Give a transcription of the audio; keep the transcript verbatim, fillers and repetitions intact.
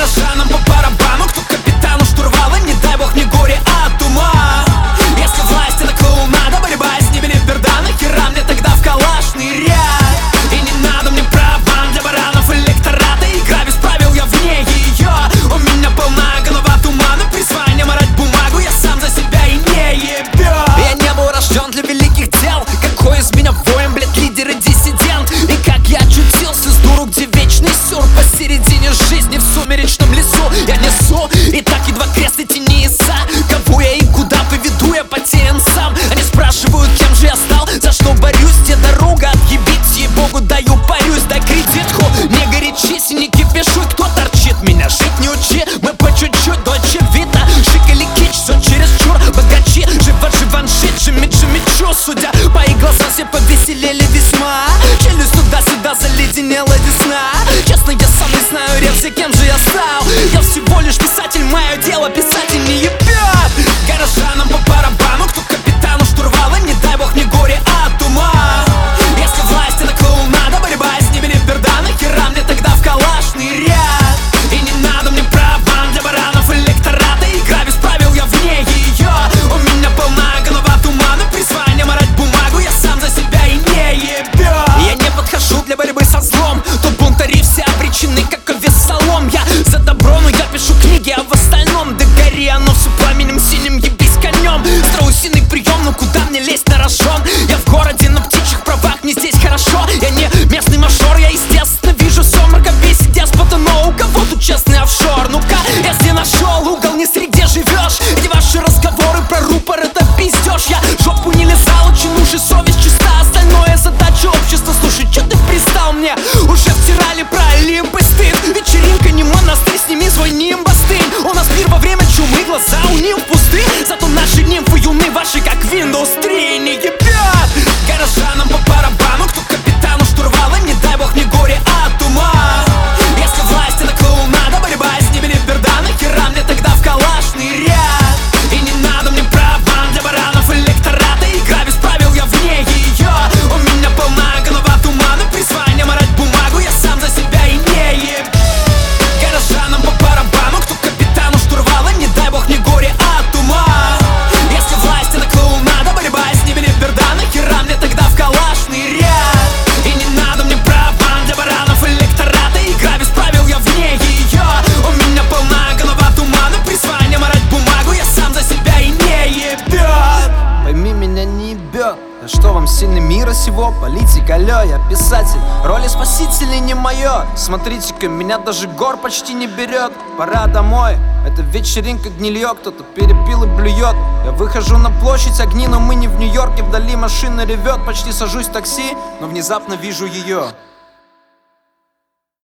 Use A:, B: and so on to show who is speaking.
A: Горожанам по барабану, кто капитану штурвала, не дай бог мне горе от ума. Если власть это клоунада, борьба с ними не берда, нахера мне тогда в калашный ряд? И не надо мне права для баранов электората, игра без правил, я вне ее. У меня полна голова тумана, призвание марать бумагу, я сам за себя и не ебет. Я не был рожден для великих дел, какой из меня воин, блядь, лидер и диссидент. И как я очутился с дуру, где вечный сюр посередине жизни в сумеречном лесу я несу. И так едва крест эти не иса, кого я и куда поведу, я потерян сам. Они спрашивают, кем же я стал, за что борюсь, где дорога, отъебить ей-богу даю, парюсь, дай кредитку. Не горячись и не кипишуй, кто торчит, меня жить не учи. Мы по чуть-чуть, до очевидно, шик или кич, все чересчур. Богачи, живо-живаншит, жимит-жимичу. Судя по их глазам, все повеселели весьма. Челюсть туда-сюда заледенела весна. Честно, я сам не знаю, ревся, кем же я стал. Я всего лишь писатель, мое дело писатель не ебет. Горожанам по барабану, кто капитану штурвала, не дай бог мне горе от ума. Если власть это клоунада, борьба с ними не берда, нахера мне тогда в калашный ряд? И не надо мне права для баранов электората, игра без правил, я вне ее. У меня полна голова тумана, призвание марать бумагу, я сам за себя и не ебет. Я не подхожу для борьбы со злом, тут бунтари все обречены, как овес солом. Я за добро, но я пишу книги, а в остальном да гори оно все пламенем синим, ебись конем. Страусиный прием, ну куда мне лезть на рожон? Я в городе на птичьих правах, мне здесь хорошо. Я не местный мажор, я естественно вижу все мракобесие деспота, но у кого тут честный офшор? Ну-ка, я где нашел угол, не сри, где живешь. Эти ваши разговоры про рупор, это пиздеж. Я жопу не лизал, очень уже совесть чиста, остальное задача общества. Слушай, чё ты пристал мне? Уже втирали про Олимп и стыд. Вечеринка не монастырь, сними свой нимб, остынь. У нас пир во время чумы, глаза у нимф пусты. Зато наши нимфы юны, ваши как Windows три не ебят. Горожанам по барабану, кто капитану штурвала, не дай бог мне горе от ума. Если власть это клоунада, борьба с ними не берда, нахера мне тогда в калашный ряд? И не надо мне права для баранов электората, игра без правил, я вне ее. У меня полна голова тумана, призвание марать бумагу, я сам за себя и не еб. Горожанам по барабану, кто капитану штурвала, не дай бог мне горе от ума. Если власть это клоунада, борьба с ними не берда, нахера мне тогда в калашный ряд? И не надо мне права для баранов электората, игра без правил, я вне ее. У меня полна голова тумана, призвание марать бумагу, я сам за себя и не ебет.
B: Пойми, меня не ебет. Я что, вам сильный мира сего? Политик, алло, я писатель. Роли спасителей не мое. Смотрите-ка, меня даже гор почти не берет. Пора домой, это вечеринка гнилье. Кто-то перепил и блюет. Я выхожу на площадь, огни, но мы не в Нью-Йорке. Вдали машина ревет, почти сажусь в такси, но внезапно вижу ее.